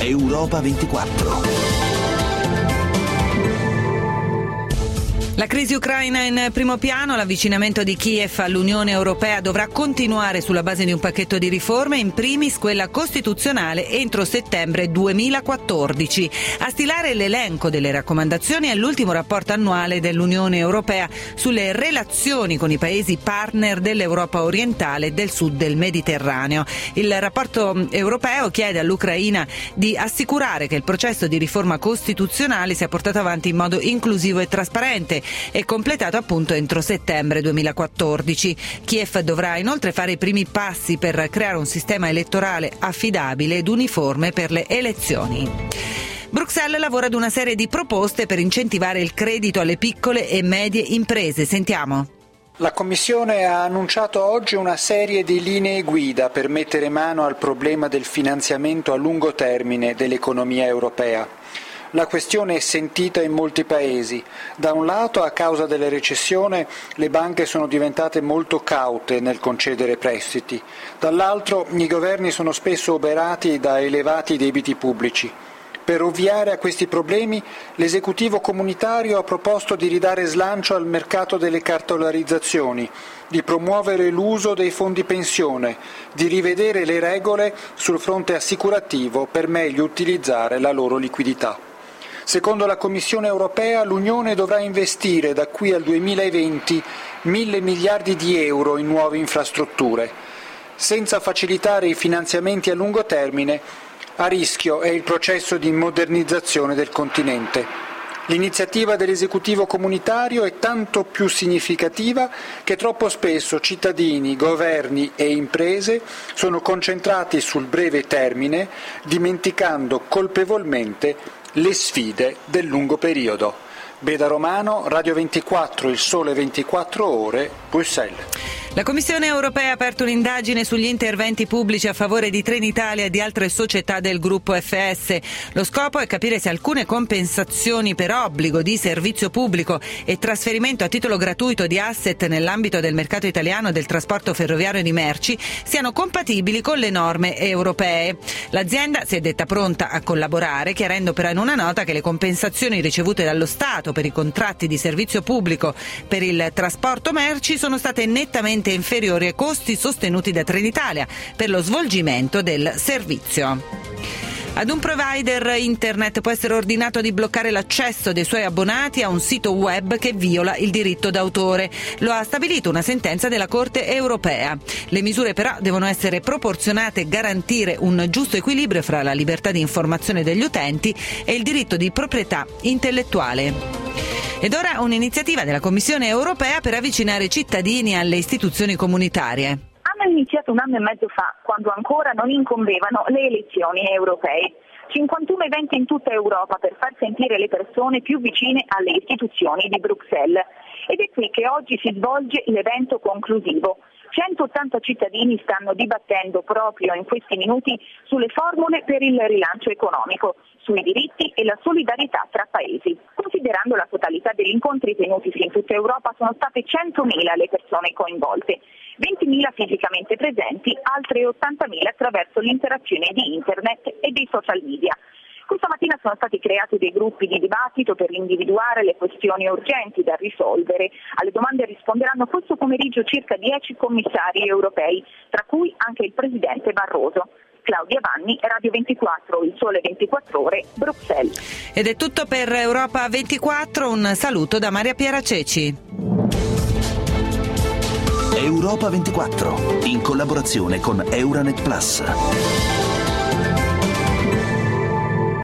Europa 24. La crisi ucraina in primo piano, l'avvicinamento di Kiev all'Unione Europea dovrà continuare sulla base di un pacchetto di riforme, in primis quella costituzionale, entro settembre 2014. A stilare l'elenco delle raccomandazioni è l'ultimo rapporto annuale dell'Unione Europea sulle relazioni con i paesi partner dell'Europa orientale e del sud del Mediterraneo. Il rapporto europeo chiede all'Ucraina di assicurare che il processo di riforma costituzionale sia portato avanti in modo inclusivo e trasparente e completato appunto entro settembre 2014. Kiev dovrà inoltre fare i primi passi per creare un sistema elettorale affidabile ed uniforme per le elezioni. Bruxelles lavora ad una serie di proposte per incentivare il credito alle piccole e medie imprese. Sentiamo. La Commissione ha annunciato oggi una serie di linee guida per mettere mano al problema del finanziamento a lungo termine dell'economia europea. La questione è sentita in molti paesi. Da un lato, a causa della recessione, le banche sono diventate molto caute nel concedere prestiti. Dall'altro, i governi sono spesso oberati da elevati debiti pubblici. Per ovviare a questi problemi, l'esecutivo comunitario ha proposto di ridare slancio al mercato delle cartolarizzazioni, di promuovere l'uso dei fondi pensione, di rivedere le regole sul fronte assicurativo per meglio utilizzare la loro liquidità. Secondo la Commissione europea, l'Unione dovrà investire da qui al 2020 1.000 miliardi di euro in nuove infrastrutture. Senza facilitare i finanziamenti a lungo termine, a rischio è il processo di modernizzazione del continente. L'iniziativa dell'esecutivo comunitario è tanto più significativa che troppo spesso cittadini, governi e imprese sono concentrati sul breve termine, dimenticando colpevolmente le sfide del lungo periodo. Beda Romano, Radio 24, Il Sole 24 Ore, Bruxelles. La Commissione europea ha aperto un'indagine sugli interventi pubblici a favore di Trenitalia e di altre società del gruppo FS. Lo scopo è capire se alcune compensazioni per obbligo di servizio pubblico e trasferimento a titolo gratuito di asset nell'ambito del mercato italiano del trasporto ferroviario di merci siano compatibili con le norme europee. L'azienda si è detta pronta a collaborare, chiarendo però in una nota che le compensazioni ricevute dallo Stato per i contratti di servizio pubblico per il trasporto merci sono state nettamente inferiori ai costi sostenuti da Trenitalia per lo svolgimento del servizio. Ad un provider internet può essere ordinato di bloccare l'accesso dei suoi abbonati a un sito web che viola il diritto d'autore. Lo ha stabilito una sentenza della Corte europea. Le misure però devono essere proporzionate e garantire un giusto equilibrio fra la libertà di informazione degli utenti e il diritto di proprietà intellettuale. Ed ora un'iniziativa della Commissione europea per avvicinare i cittadini alle istituzioni comunitarie. Hanno iniziato un anno e mezzo fa, quando ancora non incombevano le elezioni europee. 51 eventi in tutta Europa per far sentire le persone più vicine alle istituzioni di Bruxelles. Ed è qui che oggi si svolge l'evento conclusivo. 180 cittadini stanno dibattendo proprio in questi minuti sulle formule per il rilancio economico, sui diritti e la solidarietà tra paesi. Considerando la totalità degli incontri tenutisi in tutta Europa, sono state 100.000 le persone coinvolte, 20.000 fisicamente presenti, altre 80.000 attraverso l'interazione di internet e dei social media. Questa mattina sono stati creati dei gruppi di dibattito per individuare le questioni urgenti da risolvere. Alle domande risponderanno questo pomeriggio circa 10 commissari europei, tra cui anche il presidente Barroso. Claudia Vanni, Radio 24, Il Sole 24 Ore, Bruxelles. Ed è tutto per Europa 24, un saluto da Maria Piera Ceci. Europa 24, in collaborazione con Euranet Plus.